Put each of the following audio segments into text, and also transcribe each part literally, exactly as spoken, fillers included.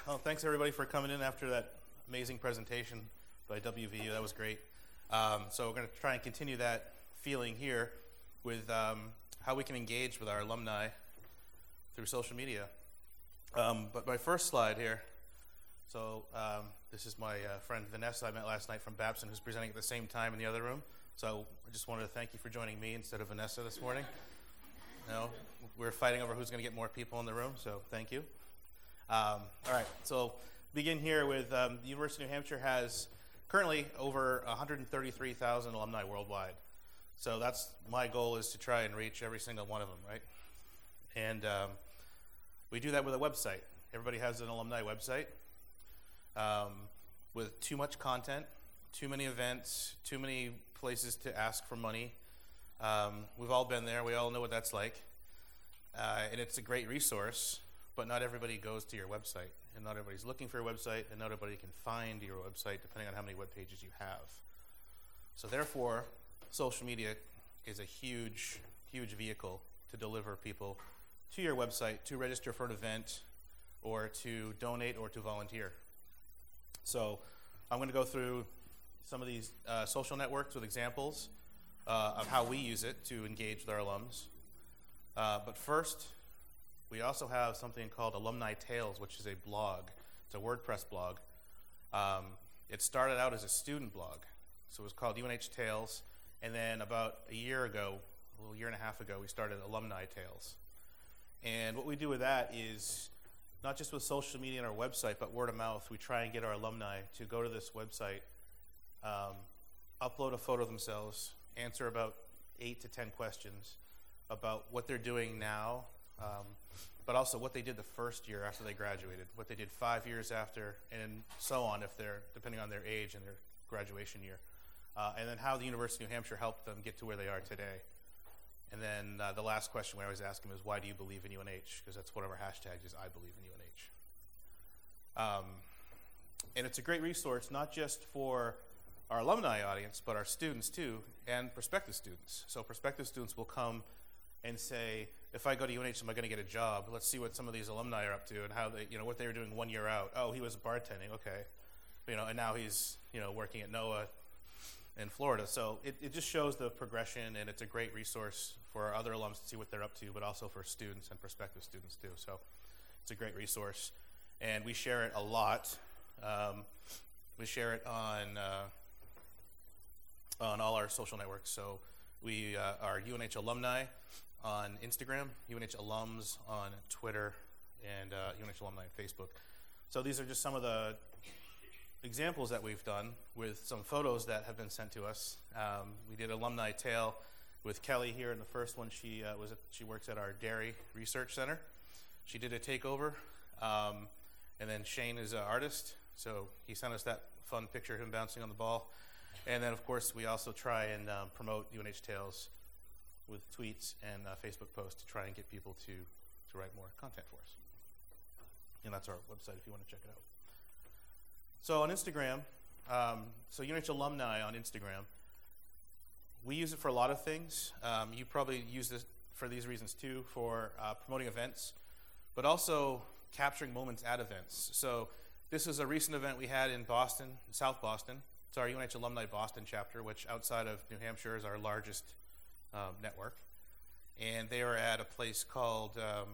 Well, thanks everybody for coming in after that amazing presentation by W V U. That was great. Um, so we're going to try and continue that feeling here with um, how we can engage with our alumni through social media. Um, but my first slide here, so um, this is my uh, friend Vanessa I met last night from Babson, who's presenting at the same time in the other room. So I just wanted to thank you for joining me instead of Vanessa this morning. You know, we're fighting over who's going to get more people in the room, so thank you. Um, all right, so begin here with um, the University of New Hampshire has currently over one hundred thirty-three thousand alumni worldwide. So that's my goal, is to try and reach every single one of them, right? And um, we do that with a website. Everybody has an alumni website um, with too much content, too many events, too many places to ask for money. Um, we've all been there. We all know what that's like. Uh, and it's a great resource, but not everybody goes to your website. And not everybody's looking for your website, and not everybody can find your website depending on how many web pages you have. So therefore, social media is a huge, huge vehicle to deliver people to your website to register for an event or to donate or to volunteer. So I'm going to go through some of these uh, social networks with examples uh, of how we use it to engage with our alums. Uh, but first, we also have something called Alumni Tales, which is a blog. It's a WordPress blog. Um, it started out as a student blog, so it was called U N H Tales. And then about a year ago, a little year and a half ago, we started Alumni Tales. And what we do with that is not just with social media and our website, but word of mouth. We try and get our alumni to go to this website, um, upload a photo of themselves, answer about eight to ten questions about what they're doing now, um, but also what they did the first year after they graduated, what they did five years after, and so on, if they're depending on their age and their graduation year, uh, and then how the University of New Hampshire helped them get to where they are today. And then uh, the last question we always ask them is, why do you believe in U N H? Because that's one of our hashtags, is I believe in U N H. Um, and it's a great resource, not just for our alumni audience, but our students too, and prospective students. So prospective students will come and say, if I go to U N H, am I going to get a job? Let's see what some of these alumni are up to and how they, you know, what they were doing one year out. Oh, he was bartending, okay. You know, and now he's, you know, working at NOAA in Florida. So it, it just shows the progression, and it's a great resource for our other alums to see what they're up to, but also for students and prospective students too. So it's a great resource. And we share it a lot. Um, we share it on uh, on all our social networks. So we uh, are U N H Alumni on Instagram, U N H Alums on Twitter, and uh, U N H Alumni on Facebook. So these are just some of the examples that we've done with some photos that have been sent to us. Um, we did Alumni Tale with Kelly here in the first one. She uh, was at, she works at our Dairy Research Center. She did a takeover, um, and then Shane is an artist, so he sent us that fun picture of him bouncing on the ball. And then, of course, we also try and um, promote U N H Tales with tweets and uh, Facebook posts to try and get people to, to write more content for us. And that's our website if you want to check it out. So on Instagram, um, so U N H Alumni on Instagram, we use it for a lot of things. Um, you probably use this for these reasons too, for uh, promoting events, but also capturing moments at events. So this is a recent event we had in Boston, South Boston. It's our U N H Alumni Boston chapter, which outside of New Hampshire is our largest um, network. And they were at a place called, um,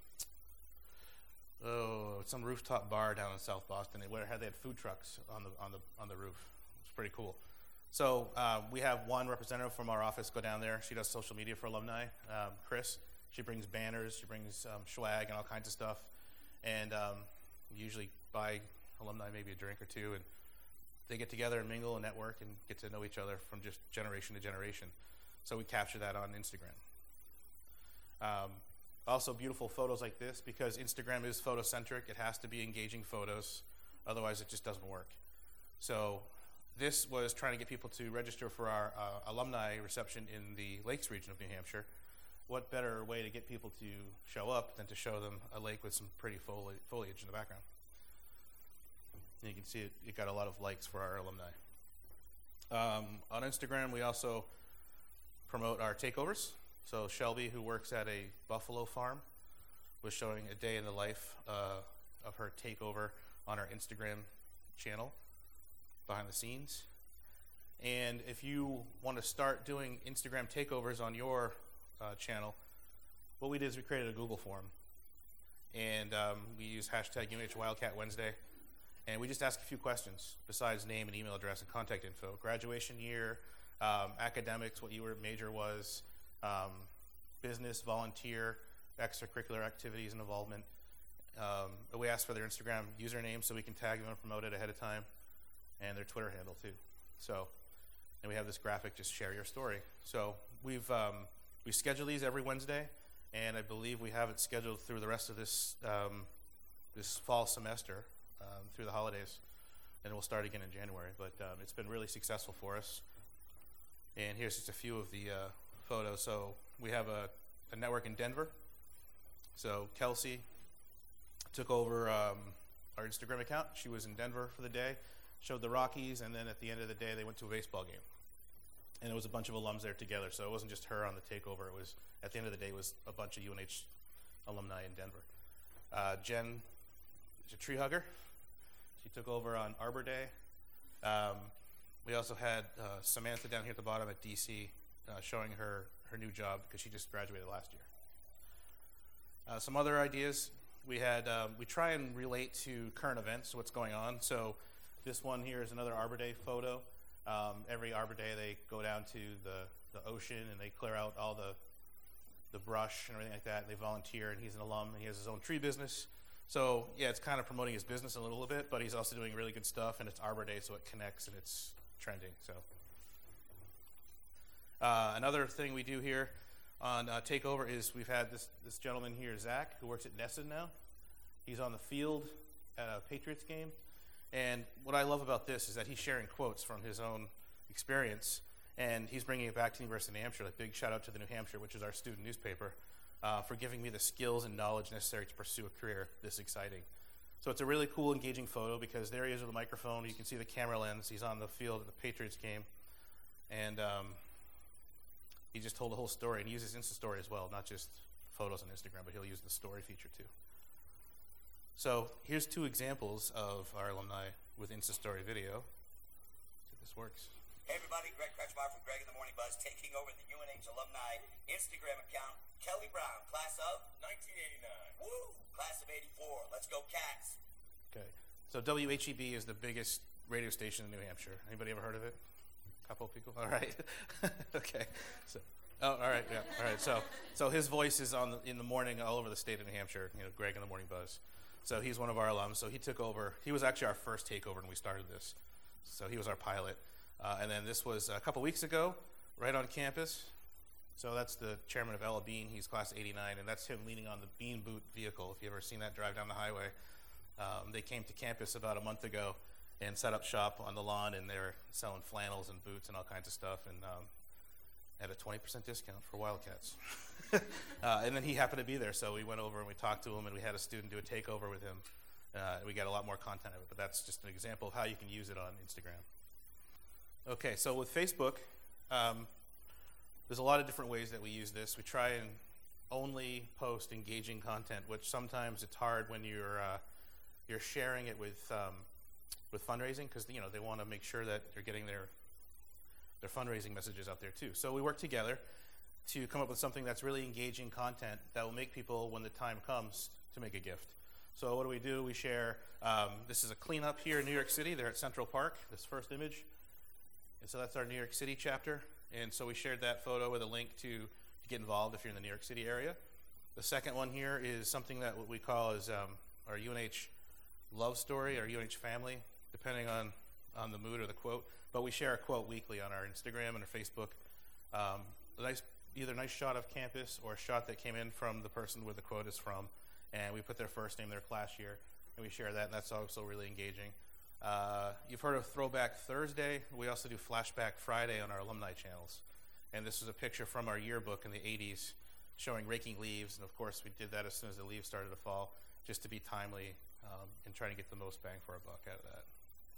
oh, some rooftop bar down in South Boston. They had, they had food trucks on the on the on the roof. It's pretty cool. So uh, we have one representative from our office go down there. She does social media for alumni, um, Chris. She brings banners, she brings um, swag and all kinds of stuff. And um, we usually buy alumni maybe a drink or two, and they get together and mingle and network and get to know each other from just generation to generation. So we capture that on Instagram. Um, also beautiful photos like this, because Instagram is photocentric. It has to be engaging photos, otherwise it just doesn't work. So this was trying to get people to register for our uh, alumni reception in the Lakes region of New Hampshire. What better way to get people to show up than to show them a lake with some pretty foli- foliage in the background? And you can see it, it got a lot of likes for our alumni. Um, on Instagram, we also promote our takeovers. So Shelby, who works at a buffalo farm, was showing a day in the life uh, of her takeover on our Instagram channel, behind the scenes. And if you want to start doing Instagram takeovers on your uh, channel, what we did is we created a Google form. And um, we use hashtag U N H Wildcat Wednesday. And we just ask a few questions besides name and email address and contact info. Graduation year, um, academics, what your major was, um, business, volunteer, extracurricular activities and involvement. Um, we ask for their Instagram username so we can tag them and promote it ahead of time, and their Twitter handle too. So, and we have this graphic, just share your story. So we've um, we schedule these every Wednesday, and I believe we have it scheduled through the rest of this um, this fall semester um, through the holidays, and we'll start again in January. But um, it's been really successful for us. And here's just a few of the uh, photos. So we have a, a network in Denver. So Kelsey took over um, our Instagram account. She was in Denver for the day, showed the Rockies, and then at the end of the day, they went to a baseball game. And it was a bunch of alums there together, so it wasn't just her on the takeover. It was, at the end of the day, it was a bunch of U N H alumni in Denver. Uh, Jen is a tree hugger. She took over on Arbor Day. Um, we also had uh, Samantha down here at the bottom at D C uh, showing her, her new job because she just graduated last year. Uh, some other ideas. We had um, we try and relate to current events, what's going on. So this one here is another Arbor Day photo. Um, every Arbor Day they go down to the, the ocean and they clear out all the the brush and everything like that. They volunteer, and he's an alum and he has his own tree business. So yeah, it's kind of promoting his business a little bit, but he's also doing really good stuff, and it's Arbor Day, so it connects and it's trending. So uh, another thing we do here on uh, Takeover is we've had this, this gentleman here, Zach, who works at Nesson now. He's on the field at a Patriots game. And what I love about this is that he's sharing quotes from his own experience, and he's bringing it back to the University of New Hampshire. Like, big shout out to the New Hampshire, which is our student newspaper, uh, for giving me the skills and knowledge necessary to pursue a career this exciting. So it's a really cool, engaging photo because there he is with a microphone. You can see the camera lens. He's on the field at the Patriots game. And um, he just told the whole story, and he uses Insta Story as well, not just photos on Instagram, but he'll use the story feature too. So here's two examples of our alumni with Insta Story video. Let's see if this works. Hey everybody, Greg Kretschmar from Greg in the Morning Buzz, taking over the U N H alumni Instagram account. Kelly Brown, class of nineteen eighty-nine. Woo! Class of eighty-four. Let's go Cats. Okay. So W H E B is the biggest radio station in New Hampshire. Anybody ever heard of it? A couple of people? All right. Okay. So, oh, all right. Yeah. All right. So, so his voice is on the, in the morning all over the state of New Hampshire. You know, Greg in the Morning Buzz. So he's one of our alums. So he took over. He was actually our first takeover when we started this. So he was our pilot. Uh, and then this was a couple weeks ago, right on campus. So that's the chairman of Ella Bean. He's class eighty-nine, and that's him leaning on the Bean Boot vehicle. If you've ever seen that drive down the highway. Um, they came to campus about a month ago and set up shop on the lawn, and they're selling flannels and boots and all kinds of stuff, and um, had a twenty percent discount for Wildcats. uh, and then he happened to be there, so we went over and we talked to him, and we had a student do a takeover with him. Uh, we got a lot more content of it, but that's just an example of how you can use it on Instagram. Okay, so with Facebook, um, there's a lot of different ways that we use this. We try and only post engaging content, which sometimes it's hard when you're uh, you're sharing it with um, with fundraising, because you know they want to make sure that they're getting their their fundraising messages out there too. So we work together to come up with something that's really engaging content that will make people, when the time comes, to make a gift. So what do we do? We share, um, this is a cleanup here in New York City. They're at Central Park, this first image. And so that's our New York City chapter. And so we shared that photo with a link to, to get involved if you're in the New York City area. The second one here is something that what we call is um, our U N H love story, our U N H family, depending on, on the mood or the quote. But we share a quote weekly on our Instagram and our Facebook. Um, a nice, either a nice shot of campus or a shot that came in from the person where the quote is from. And we put their first name, their class year, and we share that, and that's also really engaging. Uh, you've heard of Throwback Thursday. We also do Flashback Friday on our alumni channels. And this is a picture from our yearbook in the eighties showing raking leaves. And of course, we did that as soon as the leaves started to fall, just to be timely um, and trying to get the most bang for our buck out of that.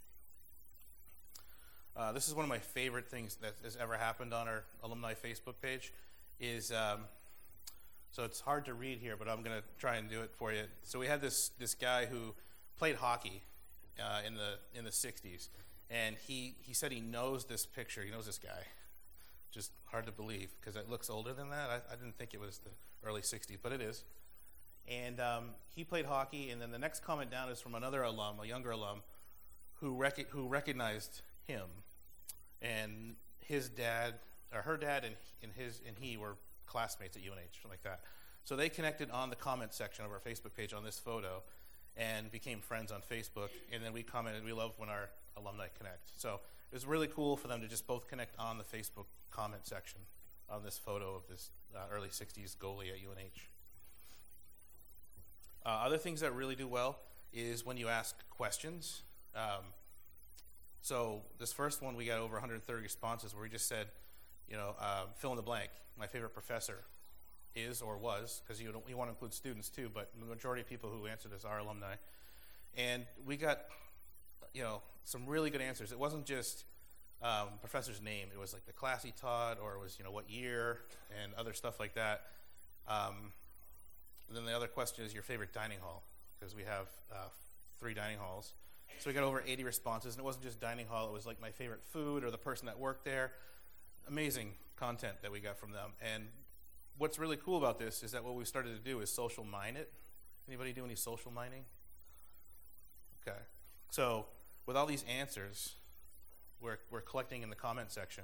Uh, this is one of my favorite things that has ever happened on our alumni Facebook page. Is um, So it's hard to read here, but I'm going to try and do it for you. So we had this this guy who played hockey uh, in the in the sixties, and he, he said he knows this picture. He knows this guy. Just hard to believe because it looks older than that. I, I didn't think it was the early sixties, but it is. And um, he played hockey, and then the next comment down is from another alum, a younger alum, who rec- who recognized him, and his dad, or her dad, and and his and he were classmates at U N H, something like that. So they connected on the comment section of our Facebook page on this photo, and became friends on Facebook. And then we commented, we love when our alumni connect. So it was really cool for them to just both connect on the Facebook comment section on this photo of this uh, early sixties goalie at U N H. Uh, other things that really do well is when you ask questions. Um, so this first one, we got over one hundred thirty responses where we just said, you know, uh, fill in the blank. My favorite professor is or was, because you, you want to include students too, but the majority of people who answered this are alumni. And we got, you know, some really good answers. It wasn't just um, professor's name. It was like the class he taught, or it was, you know, what year, and other stuff like that. Um, And then the other question is your favorite dining hall, because we have uh, three dining halls. So we got over eighty responses, and it wasn't just dining hall. It was like my favorite food or the person that worked there. Amazing content that we got from them. And what's really cool about this is that what we started to do is social mine it. Anybody do any social mining? Okay. So with all these answers, we're, we're collecting in the comment section.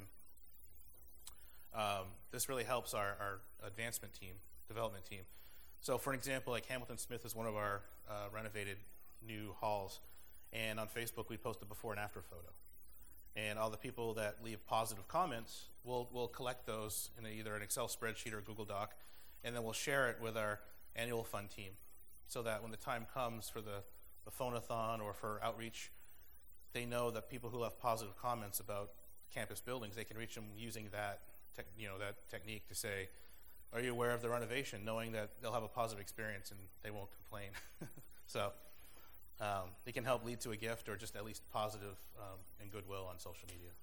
Um, this really helps our, our advancement team, development team. So, for an example, like Hamilton Smith is one of our uh, renovated new halls, and on Facebook we post a before and after photo. And all the people that leave positive comments, we'll, we'll collect those in either an Excel spreadsheet or a Google Doc, and then we'll share it with our annual fund team so that when the time comes for the, the phone-a-thon or for outreach, they know that people who have positive comments about campus buildings, they can reach them using that, te- you know, that technique to say, are you aware of the renovation, knowing that they'll have a positive experience and they won't complain? So um, it can help lead to a gift or just at least positive um, and goodwill on social media.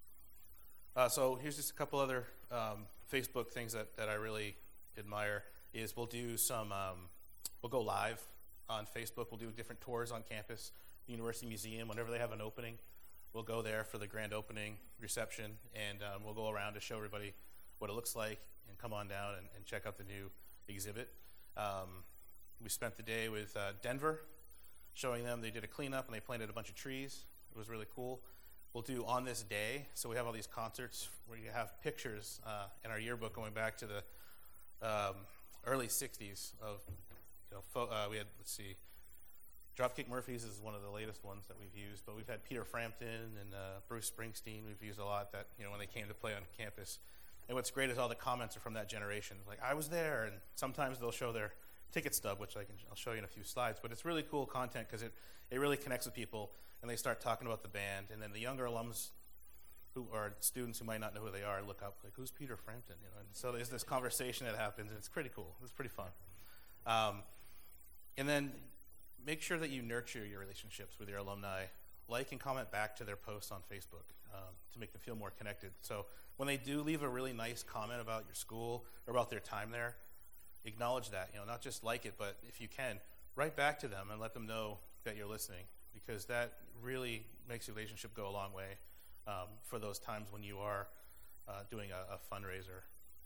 Uh, so here's just a couple other um, Facebook things that, that I really admire is we'll do some, um, we'll go live on Facebook. We'll do different tours on campus, the University Museum, whenever they have an opening. We'll go there for the grand opening reception, and um, we'll go around to show everybody what it looks like, and come on down and, and check out the new exhibit. Um, we spent the day with uh, Denver, showing them they did a cleanup and they planted a bunch of trees. It was really cool. We'll do On This Day, so we have all these concerts where you have pictures uh, in our yearbook going back to the um, early sixties of, you know, fo- uh, we had, let's see, Dropkick Murphys is one of the latest ones that we've used, but we've had Peter Frampton and uh, Bruce Springsteen we've used a lot that, you know, when they came to play on campus. And what's great is all the comments are from that generation. Like, I was there, and sometimes they'll show their ticket stub, which I can, I'll show you in a few slides. But it's really cool content because it, it really connects with people, and they start talking about the band. And then the younger alums who are students who might not know who they are look up, like, who's Peter Frampton? You know, and so there's this conversation that happens, and it's pretty cool. It's pretty fun. Um, and then make sure that you nurture your relationships with your alumni. Like and comment back to their posts on Facebook um, to make them feel more connected. So when they do leave a really nice comment about your school or about their time there, acknowledge that. You know, not just like it, but if you can, write back to them and let them know that you're listening, because that really makes your relationship go a long way um, for those times when you are uh, doing a, a fundraiser.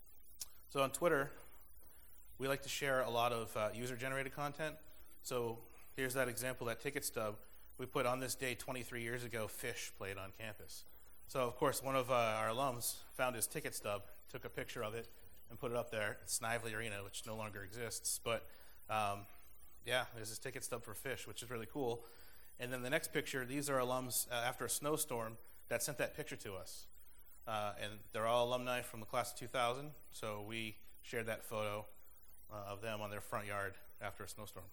So on Twitter, we like to share a lot of uh, user-generated content. So here's that example, that ticket stub. We put On This Day twenty-three years ago, Fish played on campus. So, of course, one of uh, our alums found his ticket stub, took a picture of it, and put it up there at Snively Arena, which no longer exists. But, um, yeah, there's his ticket stub for Fish, which is really cool. And then the next picture, these are alums uh, after a snowstorm that sent that picture to us. Uh, and they're all alumni from the class of two thousand, so we shared that photo uh, of them on their front yard after a snowstorm.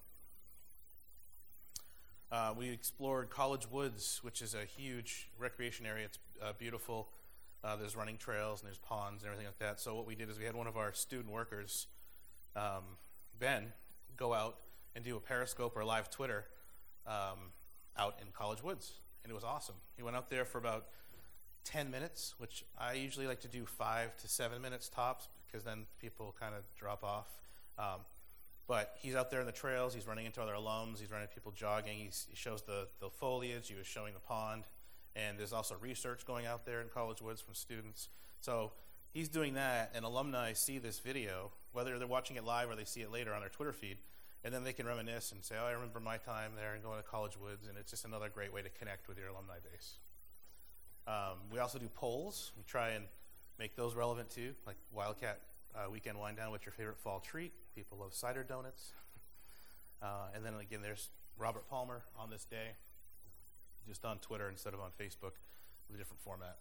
Uh, we explored College Woods, which is a huge recreation area. It's uh, beautiful. Uh, there's running trails and there's ponds and everything like that. So what we did is we had one of our student workers, um, Ben, go out and do a Periscope or live Twitter um, out in College Woods. And it was awesome. He went out there for about ten minutes, which I usually like to do five to seven minutes tops, because then people kind of drop off. Um, but he's out there in the trails. He's running into other alums. He's running into people jogging. He's, he shows the, the foliage. He was showing the pond. And there's also research going out there in College Woods from students. So he's doing that, and alumni see this video, whether they're watching it live or they see it later on their Twitter feed, and then they can reminisce and say, oh, I remember my time there and going to College Woods, and it's just another great way to connect with your alumni base. Um, we also do polls. We try and make those relevant too, like Wildcat uh, Weekend Wind Down, what's your favorite fall treat? People love cider donuts. uh, and then again, there's Robert Palmer on this day, just on Twitter instead of on Facebook with a different format.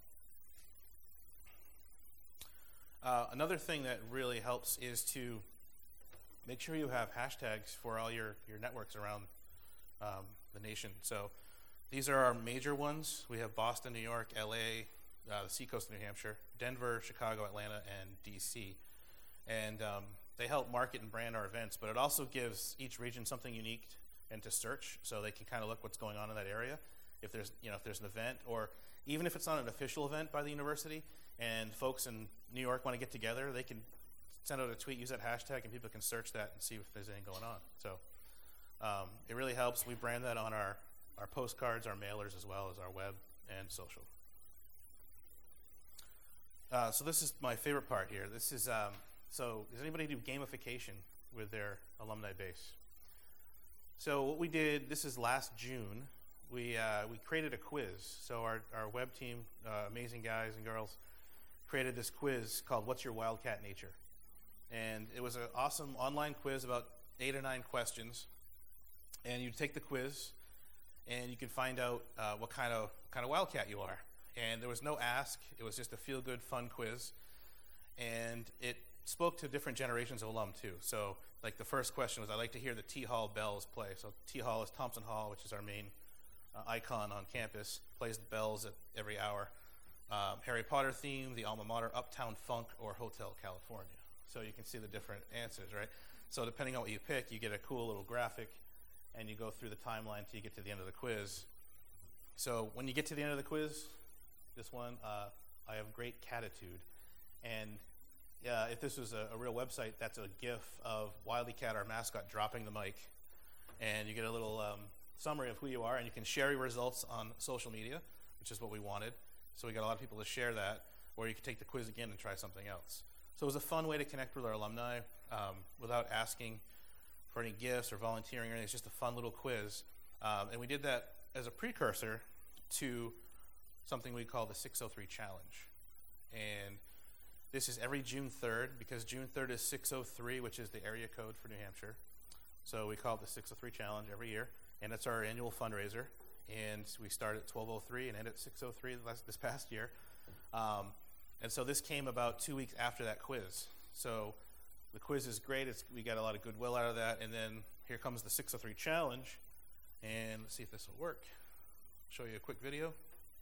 Uh, another thing that really helps is to make sure you have hashtags for all your, your networks around um, the nation. So these are our major ones. We have Boston, New York, L A, uh, the seacoast of New Hampshire, Denver, Chicago, Atlanta, and D C. And um, they help market and brand our events, but it also gives each region something unique and to search, so they can kind of look what's going on in that area. If there's, you know, if there's an event, or even if it's not an official event by the university, and folks in New York want to get together, they can send out a tweet, use that hashtag, and people can search that and see if there's anything going on. So um, it really helps. We brand that on our, our postcards, our mailers, as well as our web and social. Uh, so this is my favorite part here. This is, um, so does anybody do gamification with their alumni base? So what we did, this is last June, we uh, we created a quiz. So our, our web team, uh, amazing guys and girls, created this quiz called What's Your Wildcat Nature? And it was an awesome online quiz, about eight or nine questions. And you take the quiz, and you can find out uh, what kind of kind of wildcat you are. And there was no ask. It was just a feel-good, fun quiz. And it spoke to different generations of alum, too. So, like, the first question was, I'd like to hear the T Hall bells play. So T Hall is Thompson Hall, which is our main uh, icon on campus, plays the bells at every hour. Um, Harry Potter theme, the alma mater, Uptown Funk, or Hotel California. So you can see the different answers, right? So depending on what you pick, you get a cool little graphic, and you go through the timeline until you get to the end of the quiz. So when you get to the end of the quiz, this one, uh, I have great catitude. And uh, if this was a, a real website, that's a GIF of Wildy Cat, our mascot, dropping the mic. And you get a little um, summary of who you are, and you can share your results on social media, which is what we wanted. So we got a lot of people to share that, or you can take the quiz again and try something else. So it was a fun way to connect with our alumni um, without asking for any gifts or volunteering or anything. It's just a fun little quiz. Um, and we did that as a precursor to something we call the six oh three Challenge. And this is every June third, because June third is six oh three, which is the area code for New Hampshire. So we call it the six oh three Challenge every year. And it's our annual fundraiser. And we start at twelve oh three and end at six oh three this past year. Um, and so this came about two weeks after that quiz. So the quiz is great. It's, we got a lot of goodwill out of that. And then here comes the six oh three Challenge. And let's see if this will work. Show you a quick video.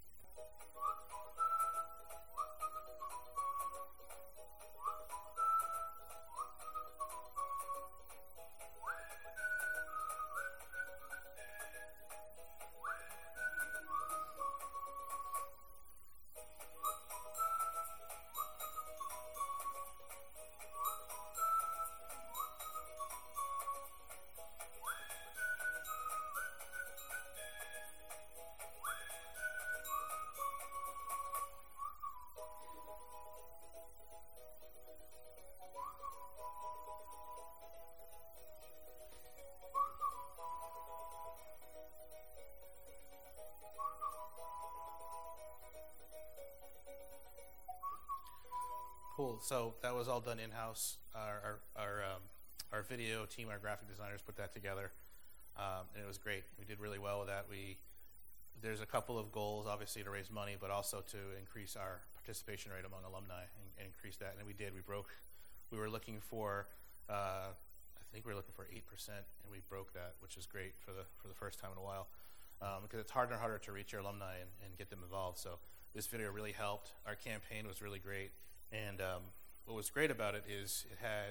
Cool. So that was all done in-house. Our our our, um, our video team, our graphic designers put that together, um, and it was great. We did really well with that. We there's a couple of goals, obviously, to raise money, but also to increase our participation rate among alumni and, and increase that. And we did. We broke. We were looking for, uh, I think we were looking for eight percent, and we broke that, which is great for the for the first time in a while, um, because it's harder and harder to reach your alumni and, and get them involved. So this video really helped. Our campaign was really great. And um, what was great about it is it had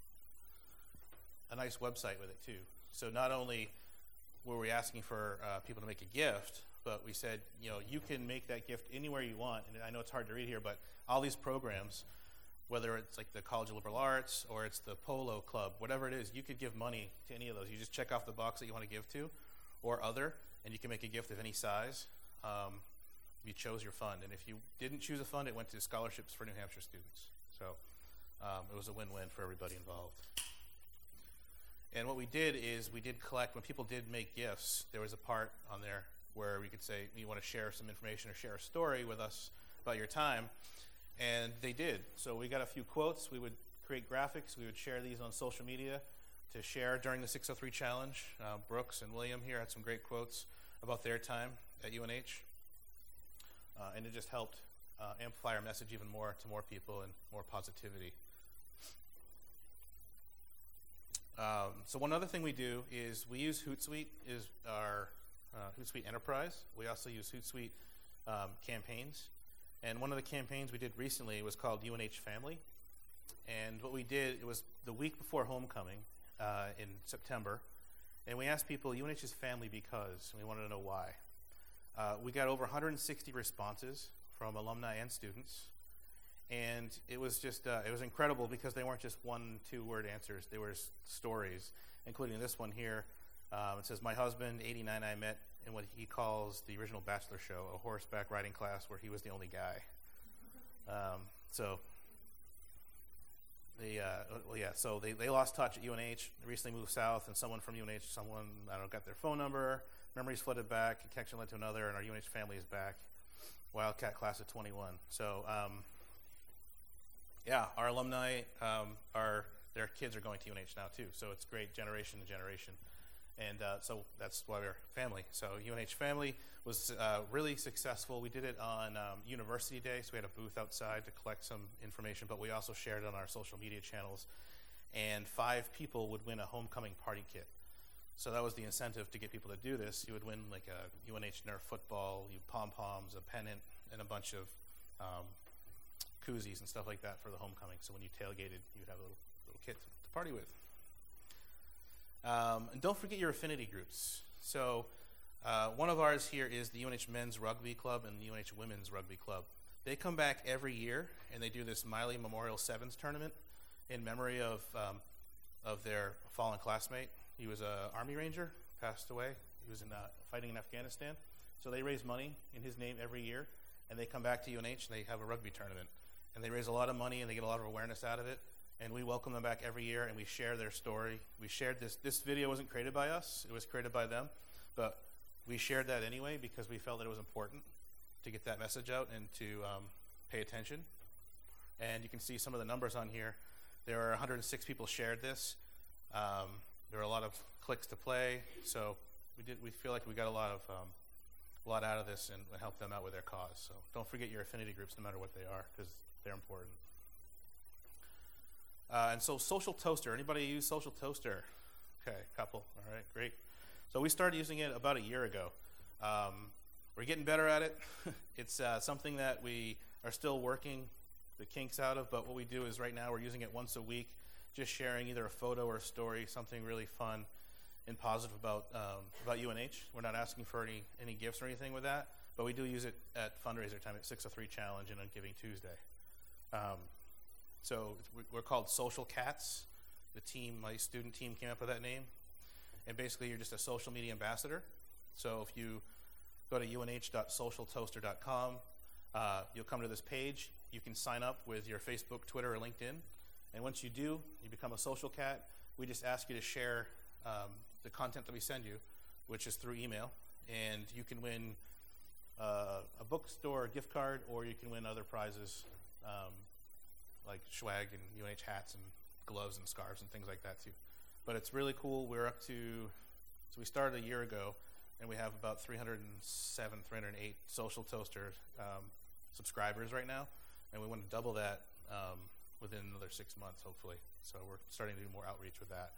a nice website with it, too. So not only were we asking for uh, people to make a gift, but we said, you know, you can make that gift anywhere you want. And I know it's hard to read here, but all these programs, whether it's like the College of Liberal Arts or it's the Polo Club, whatever it is, you could give money to any of those. You just check off the box that you want to give to or other, and you can make a gift of any size. Um, you chose your fund. And if you didn't choose a fund, it went to scholarships for New Hampshire students. So um, it was a win-win for everybody involved. And what we did is we did collect, when people did make gifts, there was a part on there where we could say, you want to share some information or share a story with us about your time. And they did. So we got a few quotes. We would create graphics. We would share these on social media to share during the six oh three Challenge. Uh, Brooks and William here had some great quotes about their time at U N H. Uh, and it just helped uh, amplify our message even more to more people and more positivity. Um, so one other thing we do is we use Hootsuite is our uh, Hootsuite Enterprise. We also use Hootsuite um, campaigns. And one of the campaigns we did recently was called U N H Family. And what we did, it was the week before homecoming uh, in September. And we asked people, U N H is family because, and we wanted to know why. Uh, we got over one hundred sixty responses from alumni and students. And it was just, uh, it was incredible because they weren't just one, two-word answers. They were s- stories, including this one here. Um, it says, my husband, eighty-nine, I met in what he calls the original Bachelor show, a horseback riding class where he was the only guy. Um, so, the, uh, well, yeah, so they, they lost touch at U N H, they recently moved south, and someone from U N H, someone, I don't know, got their phone number, memories flooded back, a connection led to another, and our U N H family is back. Wildcat class of twenty-one. So, um, yeah, our alumni, um, are their kids are going to U N H now too. So it's great generation to generation. And uh, so that's why we're family. So U N H Family was uh, really successful. We did it on um, University Day, so we had a booth outside to collect some information, but we also shared it on our social media channels. And five people would win a homecoming party kit. So that was the incentive to get people to do this. You would win like a U N H Nerf football, you pom-poms, a pennant, and a bunch of um, koozies and stuff like that for the homecoming. So when you tailgated, you'd have a little, little kit to party with. Um, and don't forget your affinity groups. So uh, one of ours here is the U N H Men's Rugby Club and the U N H Women's Rugby Club. They come back every year, and they do this Miley Memorial Sevens tournament in memory of um, of their fallen classmate. He was an Army Ranger, passed away. He was in uh, fighting in Afghanistan. So they raise money in his name every year, and they come back to U N H, and they have a rugby tournament. And they raise a lot of money, and they get a lot of awareness out of it. And we welcome them back every year, and we share their story. We shared this. This video wasn't created by us. It was created by them. But we shared that anyway because we felt that it was important to get that message out and to um, pay attention. And you can see some of the numbers on here. There are one hundred six people shared this. Um, there are a lot of clicks to play. So we did. We feel like we got a lot of um, a lot out of this and, and helped them out with their cause. So don't forget your affinity groups, no matter what they are, because they're important. Uh, and so Social Toaster, anybody use Social Toaster? Okay, couple, all right, great. So we started using it about a year ago. Um, we're getting better at it. It's uh, something that we are still working the kinks out of, but what we do is right now we're using it once a week, just sharing either a photo or a story, something really fun and positive about um, about U N H. We're not asking for any, any gifts or anything with that, but we do use it at fundraiser time at six oh three Challenge and on Giving Tuesday. Um, So we're called Social Cats. The team, my student team came up with that name. And basically you're just a social media ambassador. So if you go to U N H dot social toaster dot com, uh, you'll come to this page. You can sign up with your Facebook, Twitter, or LinkedIn. And once you do, you become a social cat. We just ask you to share um, the content that we send you, which is through email. And you can win uh, a bookstore gift card, or you can win other prizes, um, like swag and U N H hats and gloves and scarves and things like that too. But it's really cool. We're up to, so we started a year ago, and we have about three hundred seven, three hundred eight Social Toaster um, subscribers right now, and we want to double that um, within another six months, hopefully. So we're starting to do more outreach with that.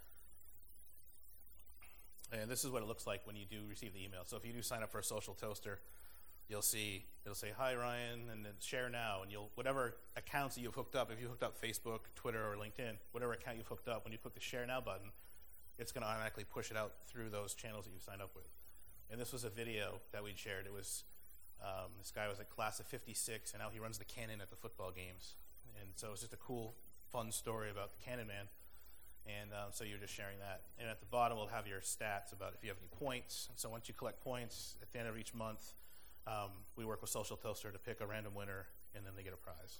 And this is what it looks like when you do receive the email. So if you do sign up for a Social Toaster, you'll see, it'll say, hi, Ryan, and then share now. And you'll, whatever accounts that you've hooked up, if you hooked up Facebook, Twitter, or LinkedIn, whatever account you've hooked up, when you click the share now button, it's going to automatically push it out through those channels that you've signed up with. And this was a video that we'd shared. It was, um, this guy was a class of fifty-six, and now he runs the cannon at the football games. And so it's just a cool, fun story about the Cannon Man. And um, so you're just sharing that. And at the bottom, we'll have your stats about if you have any points. So once you collect points, at the end of each month, um, we work with Social Toaster to pick a random winner, and then they get a prize.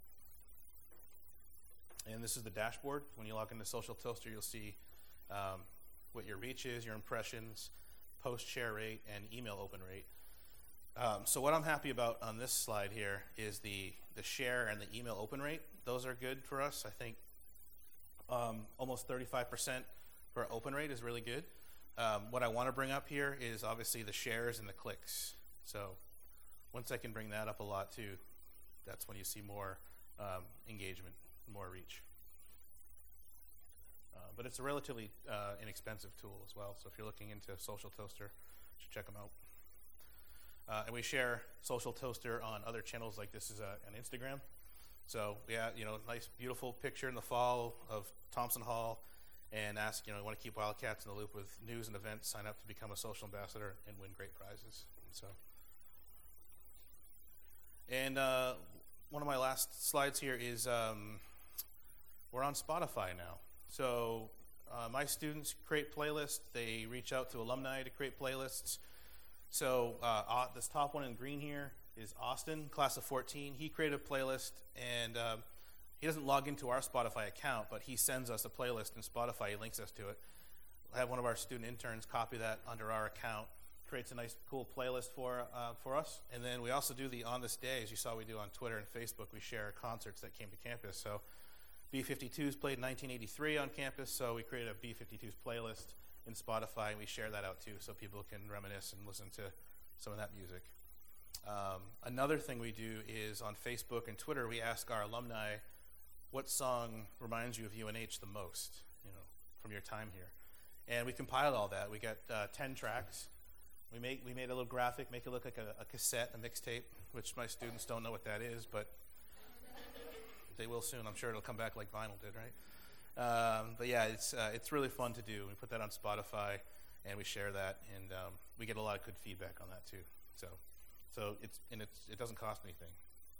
And this is the dashboard. When you log into Social Toaster, you'll see um, what your reach is, your impressions, post share rate, and email open rate. Um, so what I'm happy about on this slide here is the, the share and the email open rate. Those are good for us. I think um, almost thirty-five percent for open rate is really good. Um, what I want to bring up here is obviously the shares and the clicks. So once I can bring that up a lot too, that's when you see more um, engagement, more reach. Uh, but it's a relatively uh, inexpensive tool as well. So if you're looking into Social Toaster, you should check them out. Uh, and we share Social Toaster on other channels like this is uh, on Instagram. So yeah, you know, nice, beautiful picture in the fall of Thompson Hall, and ask, you know, you want to keep Wildcats in the loop with news and events, sign up to become a social ambassador and win great prizes. So, and uh, one of my last slides here is um, we're on Spotify now. So uh, my students create playlists. They reach out to alumni to create playlists. So uh, uh, this top one in green here is Austin, class of fourteen. He created a playlist, and um, he doesn't log into our Spotify account, but he sends us a playlist in Spotify. He links us to it. We'll have one of our student interns copy that under our account, creates a nice, cool playlist for uh, for us. And then we also do the On This Day, as you saw we do on Twitter and Facebook. We share concerts that came to campus. So B fifty-twos played in nineteen eighty-three on campus, so we created a B fifty-twos playlist in Spotify, and we share that out too so people can reminisce and listen to some of that music. Um, another thing we do is on Facebook and Twitter, we ask our alumni what song reminds you of U N H the most, you know, from your time here. And we compiled all that. We got uh, ten tracks. We make we made a little graphic, make it look like a, a cassette, a mixtape, which my students don't know what that is, but they will soon. I'm sure it'll come back like vinyl did, right? Um, but yeah, it's uh, it's really fun to do. We put that on Spotify, and we share that, and um, we get a lot of good feedback on that too. So, so it's and it's it doesn't cost anything.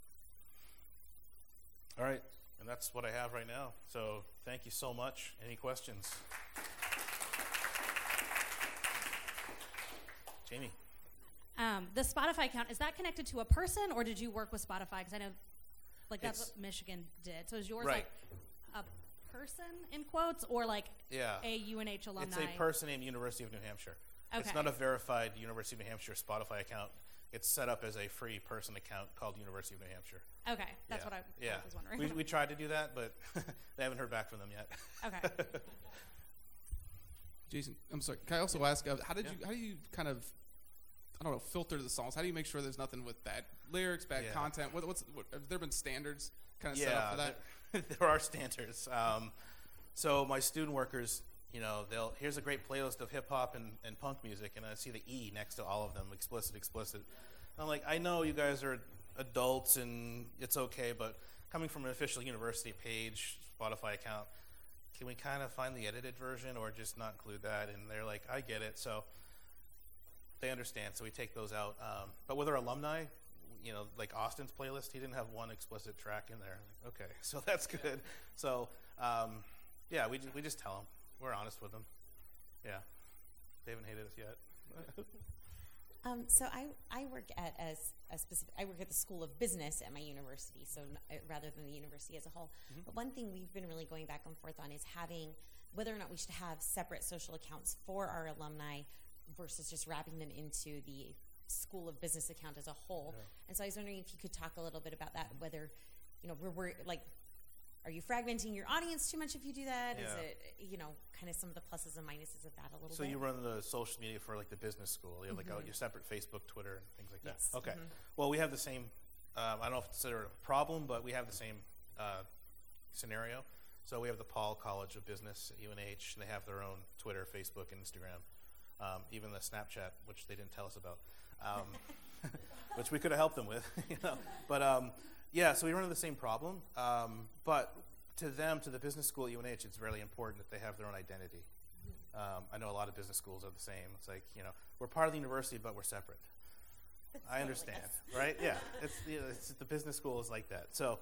All right, and that's what I have right now. So thank you so much. Any questions? Jamie. Um, the Spotify account, is that connected to a person, or did you work with Spotify? Because I know, like, that's It's- what Michigan did. So is yours Right. like a person in quotes, or like Yeah. a U N H alumni? It's a person named University of New Hampshire. It's Okay. not a verified University of New Hampshire Spotify account. It's set up as a free person account called University of New Hampshire. Okay, that's yeah. what I, yeah. I was wondering. We, we tried to do that, but they haven't heard back from them yet. Okay. Jason, I'm sorry. Can I also ask, uh, how did Yeah. you how do you kind of, I don't know, filter the songs? How do you make sure there's nothing with bad lyrics, bad Yeah. content? What, what's what, have there been standards kind of yeah, set up for that? There, there are standards. Um, so my student workers, you know, they'll here's a great playlist of hip hop and, and punk music, and I see the E next to all of them, explicit, explicit. And I'm like, I know you guys are adults and it's okay, but coming from an official university page, Spotify account, can we kind of find the edited version or just not include that? And they're like, I get it. So they understand. So we take those out. Um, but with our alumni, you know, like Austin's playlist, he didn't have one explicit track in there. Like, okay, so that's good. So um, yeah, we we just tell them. We're honest with them. Yeah, they haven't hated us yet. Um, so I, I work at a, s- a specific, I work at the School of Business at my university, so n- uh, rather than the university as a whole. Mhm. But one thing we've been really going back and forth on is having whether or not we should have separate social accounts for our alumni versus just wrapping them into the School of Business account as a whole. Yeah. And so I was wondering if you could talk a little bit about that, whether, you know, we're, we're like, are you fragmenting your audience too much if you do that? Is Yeah. it, you know, kind of some of the pluses and minuses of that a little So bit? you run the social media for like the business school. You have like a, Mhm. your separate Facebook, Twitter, and things like that. Yes. Okay. Mhm. Well, we have the same. Um, I don't know if it's a problem, but we have the same uh, scenario. So we have the Paul College of Business at U N H, and they have their own Twitter, Facebook, and Instagram. Um, even the Snapchat, which they didn't tell us about, um, which we could have helped them with, you know. But um, yeah, so we run into the same problem. Um, but to them, to the business school at U N H, it's really important that they have their own identity. Um, I know a lot of business schools are the same. It's like, you know, we're part of the university, but we're separate. I understand, right? Yeah, it's, you know, it's the business school is like that. So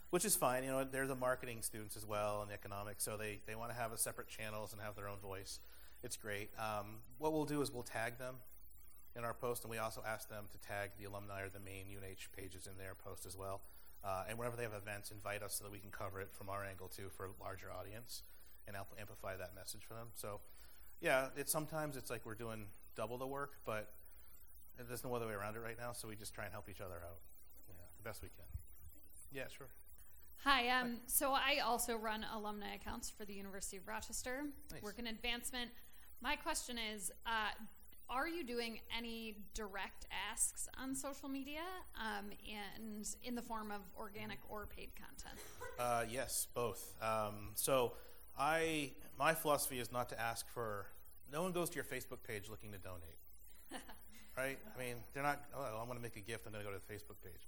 which is fine. You know, they're the marketing students as well and the economics, so they, they want to have a separate channels and have their own voice. It's great. Um, what we'll do is we'll tag them in our post, and we also ask them to tag the alumni or the main U N H pages in their post as well. Uh, and whenever they have events, invite us so that we can cover it from our angle too for a larger audience and amp- amplify that message for them. So, yeah, it's sometimes it's like we're doing double the work, but there's no other way around it right now. So we just try and help each other out, yeah, the best we can. Yeah, sure. Hi, um, so I also run alumni accounts for the University of Rochester, Nice. work in advancement. My question is, uh, are you doing any direct asks on social media um, and in the form of organic or paid content? Uh, yes, both. Um, so I, my philosophy is not to ask for, no one goes to your Facebook page looking to donate, right? I mean, they're not, oh, I want to make a gift, I'm going to go to the Facebook page.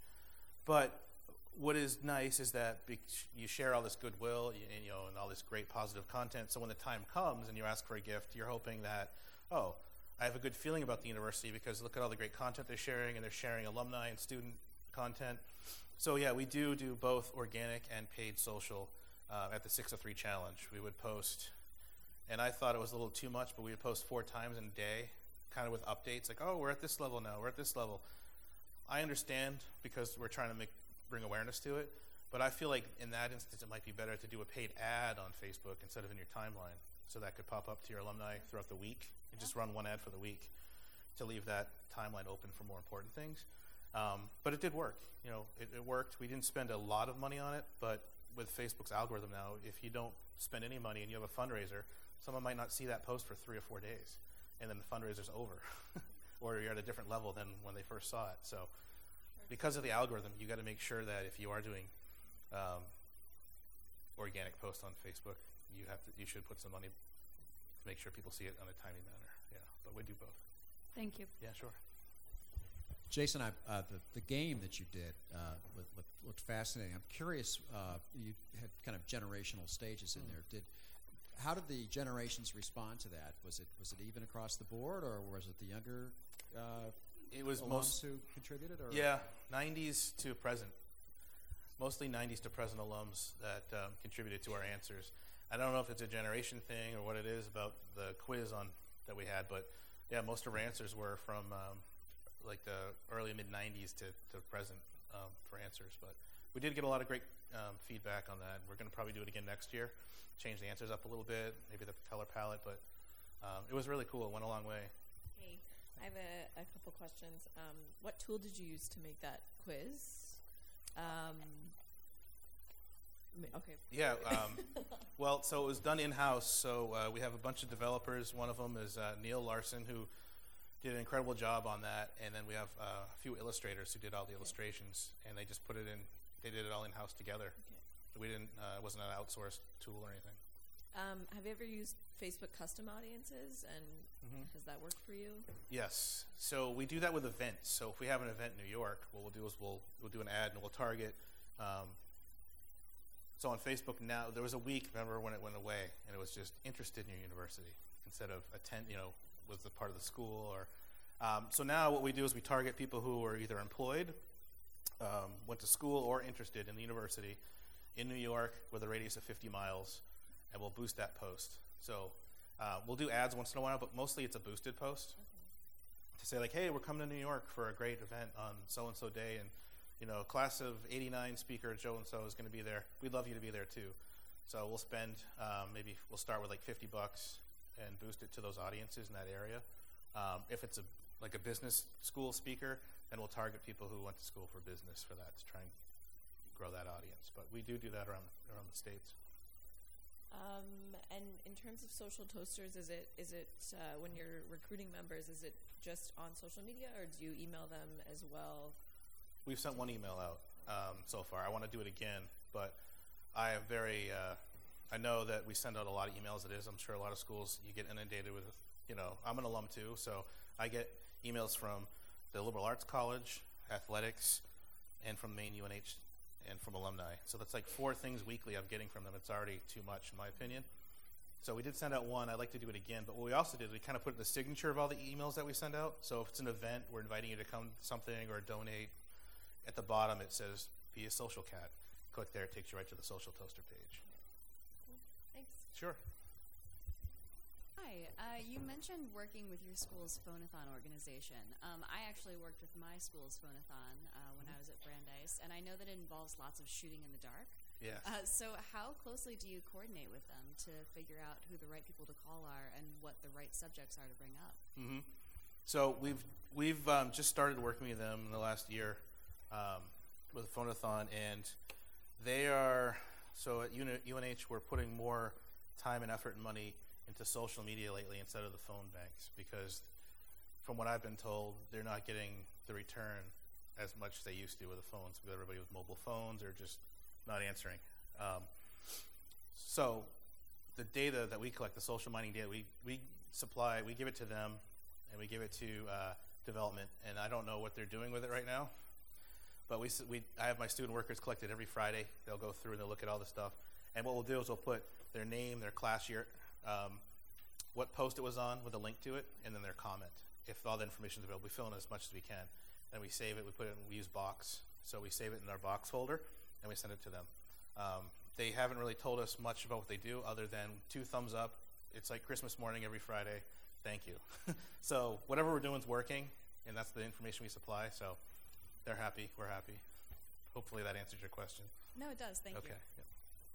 But what is nice is that be- you share all this goodwill and, you know, and all this great positive content. So when the time comes and you ask for a gift, you're hoping that, oh, I have a good feeling about the university because look at all the great content they're sharing, and they're sharing alumni and student content. So yeah, we do do both organic and paid social uh, at the six oh three Challenge. We would post, and I thought it was a little too much, but we would post four times in a day, kind of with updates, like, oh, we're at this level now, we're at this level. I understand because we're trying to make bring awareness to it, but I feel like in that instance it might be better to do a paid ad on Facebook instead of in your timeline, so that could pop up to your alumni throughout the week. You just run one ad for the week to leave that timeline open for more important things. Um, but it did work. You know, it, it worked. We didn't spend a lot of money on it, but with Facebook's algorithm now, if you don't spend any money and you have a fundraiser, someone might not see that post for three or four days, and then the fundraiser's over, or you're at a different level than when they first saw it. So because of the algorithm, you got to make sure that if you are doing um, organic posts on Facebook, you have to, you should put some money to make sure people see it on a timely manner. Yeah, but we do both. Thank you. Yeah, sure. Jason, I, uh, the, the game that you did uh, looked, looked, looked fascinating. I'm curious, uh, you had kind of generational stages in mm. there. Did How did the generations respond to that? Was it was it even across the board, or was it the younger uh, it was alums most, who contributed? Or? Yeah, nineties to present. Mostly nineties to present alums that um, contributed to our answers. I don't know if it's a generation thing or what it is about the quiz on that we had, but yeah, most of our answers were from um, like the early mid nineties to, to present um, for answers. But we did get a lot of great um, feedback on that. We're going to probably do it again next year, change the answers up a little bit, maybe the color palette, but um, it was really cool. It went a long way. Hey, I have a, a couple questions. Um, what tool did you use to make that quiz? Um, Okay. Yeah. Um, well, so it was done in-house. So uh, we have a bunch of developers. One of them is uh, Neil Larson, who did an incredible job on that. And then we have uh, a few illustrators who did all the okay. illustrations, and they just put it in. They did it all in-house together. Okay. So we didn't. Uh, it wasn't an outsourced tool or anything. Um, have you ever used Facebook custom audiences, and mm-hmm. has that worked for you? Yes. So we do that with events. So if we have an event in New York, what we'll do is we'll we'll do an ad and we'll target. Um, So on Facebook now, there was a week, remember, when it went away, and it was just interested in your university instead of attend, you know, was the part of the school. Or um, so now what we do is we target people who are either employed, um, went to school, or interested in the university in New York with a radius of fifty miles, and we'll boost that post. So uh, we'll do ads once in a while, but mostly it's a boosted post okay. to say like, hey, we're coming to New York for a great event on so-and-so day, and you know, class of eighty-nine speaker Joe-and-so is going to be there. We'd love you to be there too. So we'll spend, um, maybe we'll start with like fifty bucks and boost it to those audiences in that area. Um, if it's a like a business school speaker, then we'll target people who went to school for business for that to try and grow that audience. But we do do that around around the States. Um, and in terms of social toasters, is it is it uh, when you're recruiting members, is it just on social media, or do you email them as well? We've sent one email out um, so far. I want to do it again, but I am very. Uh, I know that we send out a lot of emails. It is. I'm sure a lot of schools you get inundated with. You know, I'm an alum too, so I get emails from the Liberal Arts College, athletics, and from Maine U N H, and from alumni. So that's like four things weekly I'm getting from them. It's already too much, in my opinion. So we did send out one. I'd like to do it again. But what we also did, we kind of put in the signature of all the emails that we send out. So if it's an event, we're inviting you to come to something or donate. At the bottom, it says, be a social cat. click there, it takes you right to the Social Toaster page. Cool. Thanks. Sure. Hi, uh, you mentioned working with your school's phone-a-thon organization. Um, I actually worked with my school's phone-a-thon uh, when I was at Brandeis, and I know that it involves lots of shooting in the dark. Yes. Uh, so how closely do you coordinate with them to figure out who the right people to call are and what the right subjects are to bring up? Mm-hmm. So we've we've um, just started working with them in the last year um, with Phone-a-thon, and they are, so at U N H we're putting more time and effort and money into social media lately instead of the phone banks, because from what I've been told, they're not getting the return as much as they used to with the phones, with everybody with mobile phones or just not answering. Um, so the data that we collect, the social mining data, we, we supply, we give it to them, and we give it to uh, development, and I don't know what they're doing with it right now, but we, we I have my student workers collect it every Friday. They'll go through and they'll look at all the stuff, and what we'll do is we'll put their name, their class year, um, what post it was on with a link to it, and then their comment. If all the information is available, we fill in as much as we can. Then we save it, we put it in, we use Box, so we save it in our Box folder, and we send it to them. Um, they haven't really told us much about what they do other than two thumbs up. It's like Christmas morning every Friday. Thank you. So whatever we're doing is working, and that's the information we supply, so they're happy, we're happy. Hopefully that answers your question. No, it does. Thank okay. you. Yep.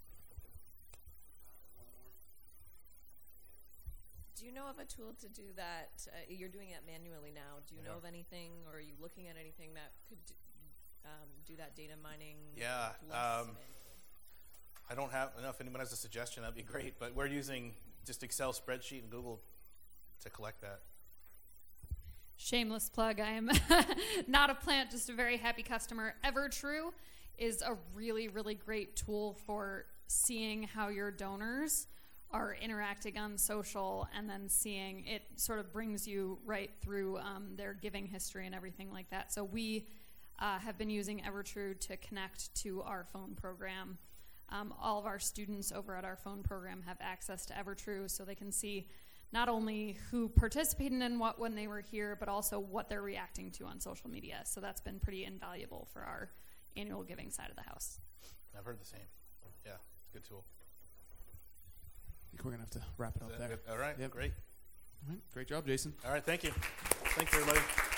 Do you know of a tool to do that? Uh, you're doing it manually now. Do you Yeah. know of anything, or are you looking at anything that could do, um, do that data mining? Yeah, less um, manually? I don't have, I know if anyone has a suggestion, that'd be great, but we're using just Excel spreadsheet and Google to collect that. Shameless plug. I am not a plant, just a very happy customer. EverTrue is a really, really great tool for seeing how your donors are interacting on social, and then seeing it sort of brings you right through um, their giving history and everything like that. So we uh, have been using EverTrue to connect to our phone program. Um, all of our students over at our phone program have access to EverTrue, so they can see not only who participated in what when they were here, but also what they're reacting to on social media. So that's been pretty invaluable for our annual giving side of the house. I've heard the same. Yeah, it's a good tool. I think we're going to have to wrap it up Is that there. good? All right, Yep. great. All right. Great job, Jason. All right, thank you. Thanks, everybody.